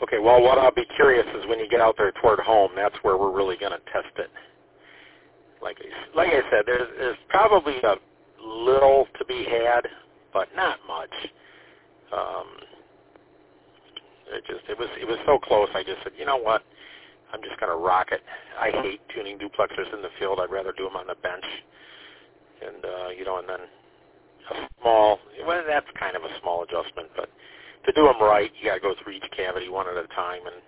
Okay, well, what I'll be curious is when you get out there toward home, that's where we're really going to test it. Like I said, there's probably a little to be had, but not much. It was so close. I just said, you know what? I'm just going to rock it. I hate tuning duplexers in the field. I'd rather do them on the bench. And and then that's kind of a small adjustment, but to do them right, you got to go through each cavity one at a time, and